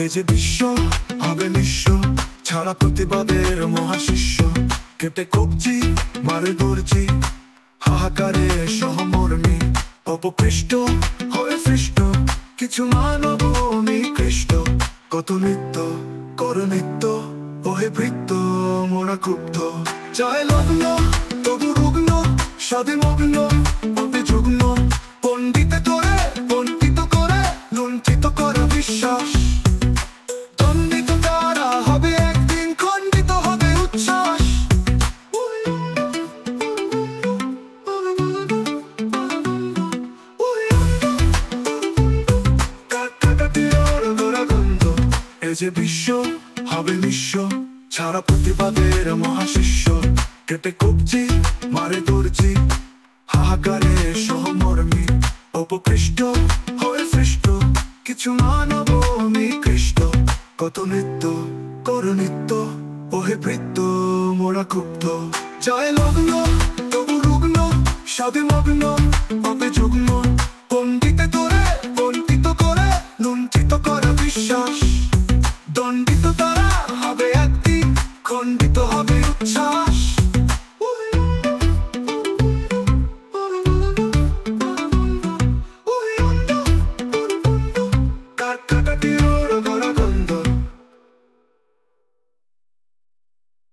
এ যে বিশ্ব হবে নিঃস্ব, ছাড়া প্রতিবাদের মহাশিষ্য। কেটে কবজি মারে দর্জি, হাহাকারে সহমর্মী। অপকৃষ্ট হয়ে সৃষ্ট কিছু মানব নিকৃষ্ট। কত নৃত্য কর নিত্য, ওহে বৃত্ত মোরা ক্ষুব্ধ। চায় লগ্ন তবু রুগ্ন, স্বাধীন মগ্ন অতি যুগ্ন। পণ্ডিতে তোরে বঞ্চিত করে, লুণ্ঠিত করা বিশ্বাস। দণ্ডিত তারা হবে একদিন, খণ্ডিত হবে উচ্ছ্বাস। এ যে বিশ্ব হবে নিঃস্ব, ছাড়া প্রতিবাদের মহাশিষ্য। কেটে কবজি মারে দর্জি, হাহাকারে সহমর্মী। অপকৃষ্ট হয়ে সৃষ্ট কিছু মানব নিকৃষ্ট। কত নৃত্য কর নিত্য, ওহে বৃত্ত মোরা ক্ষুব্ধ। যায় লগ্ন তবু রুগ্ন, স্বাধীন মগ্ন অপে যুগ্ন।